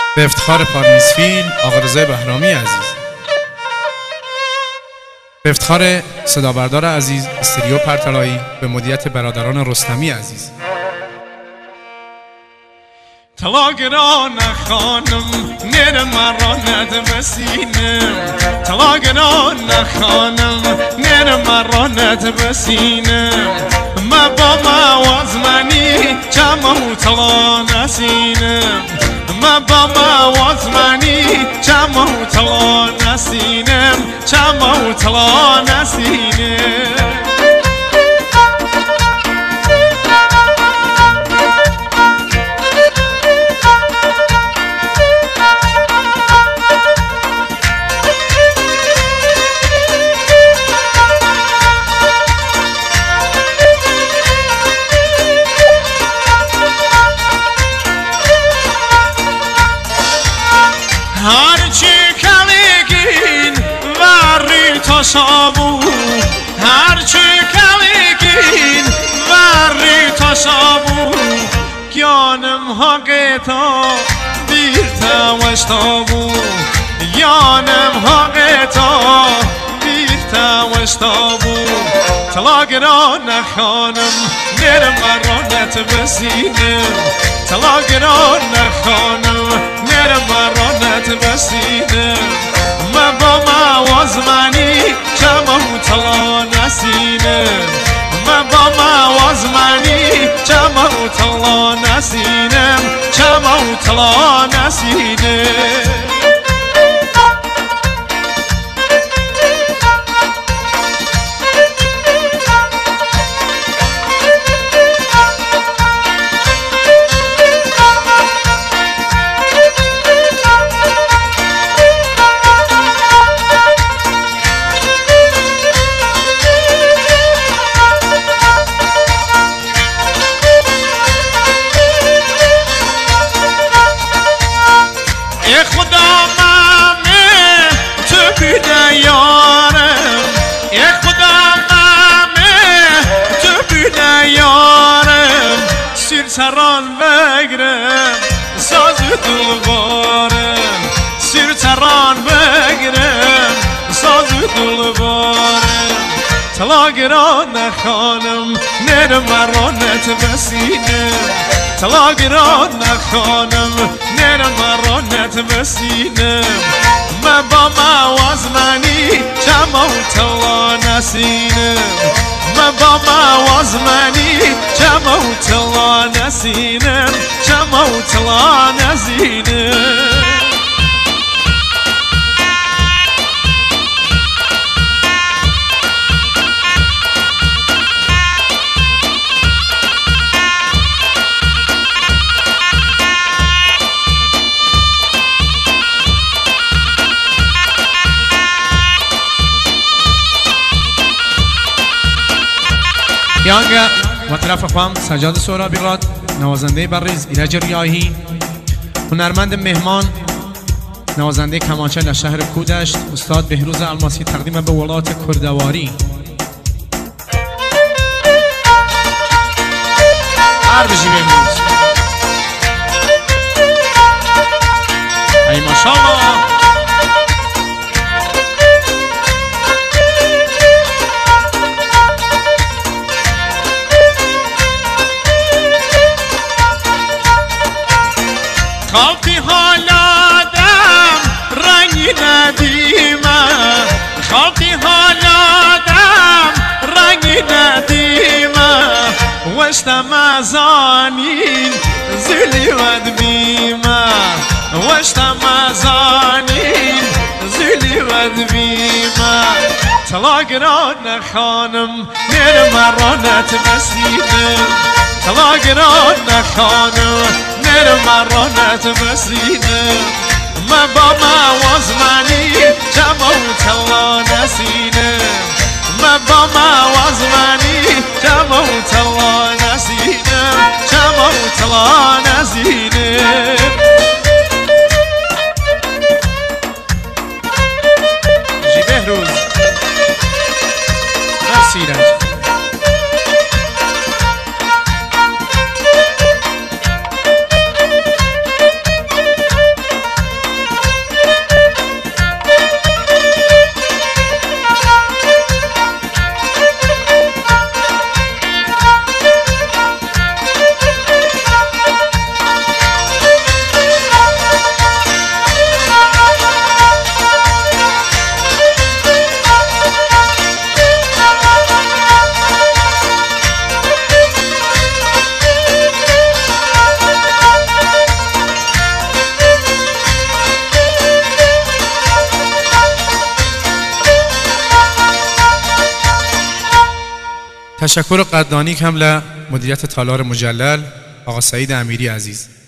به افتخار پارمیزفیل آقا رضای بهرامی عزیز، به افتخار صدابردار عزیز استریو پرتلایی، به مدیریت برادران رستمی عزیز. طلاقران خانم نر مرانت بسینم، طلاقران خانم نر مرانت بسینم، ما با موازمنی چمو طلا نسینم، ما با موازمنی چمو طلا نسینم، چمو طلا نسینم. Taşabu, herçi kaligin varri taşabu, yanım haketa bir tavaştabu, yanım haketa bir tavaştabu. Talaqran xanım nerem maranet besinem, talaqran xanım nerem maranet besinem, ma ba موازمنی چمو طلا نسینم، من با موازمنی چمو طلا نسینم، چمو طلا نسینم. سران بگرم ساز دلبارم، سیر سران بگرم ساز دلبارم. طلاقران خانم نر مرانت بسینم، طلاقران خانم نر مرانت بسینم، من با موازمنی چمو طلا نسینم، من با موازمنی چمو طلا نسینم، چمو طلا نسینم. یانگه و طرف خواهم سجاد سهرابی راد، نوازنده بریز ایرج ریاحی، هنرمند مهمان نوازنده کمانچه لشهر کودشت استاد بهروز الماسی، تقدیم به ولایت کردواری. هر بجی بهروز ای ماشاءالله. خاطی حالادم رنگی ندیمه، خاطی حالادم رنگی ندیمه، وشتم ازانین زلی ودبیمه، وشتم ازانین زلی ودبیمه. طلاقران خانم نر مرانت بسینم، طلاقران خانم نر مرانت بسینم، من با موازمنی چمو طلا نسینم، من با موازمنی چمو طلا نسینم، چمو طلا نسینم. جی بهروز مرسی ایرج. تشکر قدردانی کم ل مدیریت تالار مجلل آقا سعید امیری عزیز.